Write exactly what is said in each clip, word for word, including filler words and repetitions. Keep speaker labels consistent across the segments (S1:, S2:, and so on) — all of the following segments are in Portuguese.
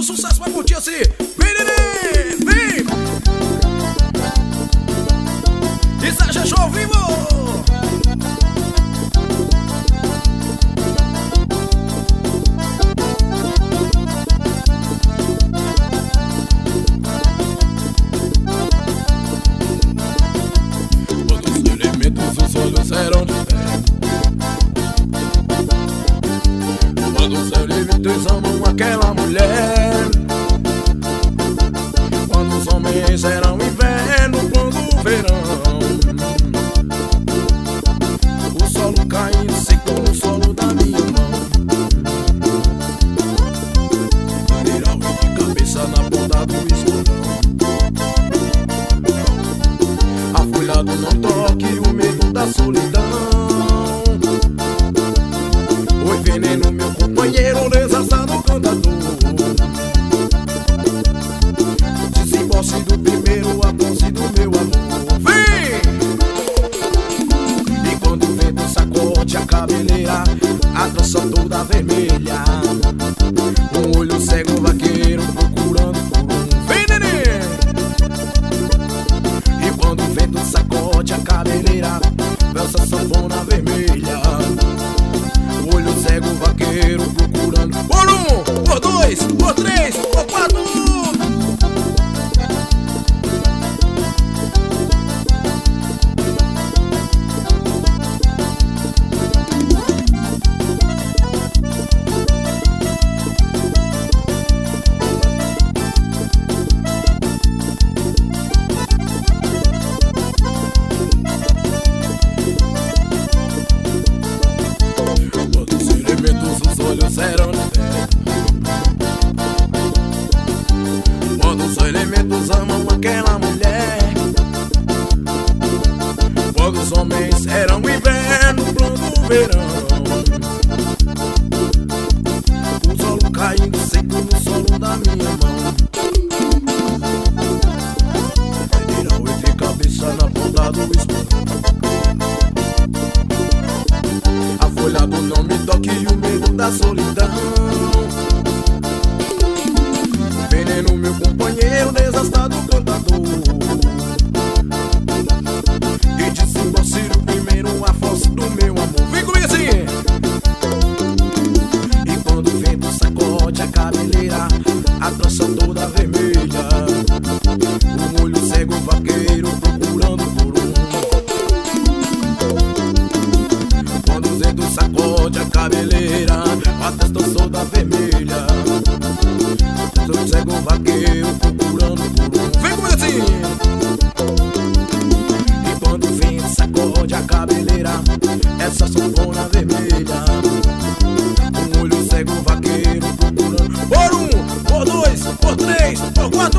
S1: sucesso vai curtir assim. Vem, neném, vem! Isso é G Show ao vivo! Quando os elementos, os olhos serão de pé. Quando os elementos amam aquela mulher. Quando os homens serão inverno, quando o verão. O solo caindo seco no solo da minha mão. Mineral e de cabeça na ponta do escurão. Afolhado não toque o medo da solidão. Oi veneno meu companheiro, desassado cantador. Desembolse do primeiro, a posse do meu amor. Vem! E quando o vento sacode a cabeleira, a trança toda vermelha. Um olho cego vaqueiro procurando por um. Vem, neném! E quando o vento sacode a cabeleira, dança sanfona vermelha. O olho cego vaqueiro procurando por um, por dois, por três, por quatro. Os olhos eram de pé. Quando os elementos amam aquela mulher. Quando os homens eram inverno, pronto o verão. O solo caindo seco no solo da minha mão. Federal e de cabeça na ponta do escuro. Afolhado não me toque o medo da solidão. Veneno meu companheiro, desastado cantador. E desembolse o primeiro, a força do meu amor. Vem comigo assim! E quando o vento sacode a cabeleira, a trança toda vermelha. Um olho cego vaqueiro procurando por um. Quando o vento sacode a cabeleira, a testa toda vermelha. Sou cego vaqueiro procurando por um. Vem comigo assim! E quando o vento sacode a cabeleira, essa sanfona vermelha. Um olho cego vaqueiro procurando por um, por dois, por três, por quatro.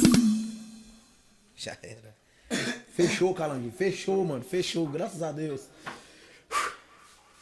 S2: Já era. Fechou, Calanguinho. Fechou, mano. Fechou. Graças a Deus.